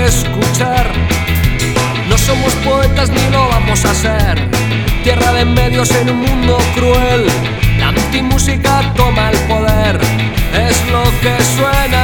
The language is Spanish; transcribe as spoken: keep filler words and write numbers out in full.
escuchar. No somos poetas ni lo vamos a ser. Tierra de medios en un mundo cruel. La antimúsica toma el poder. Es lo que suena.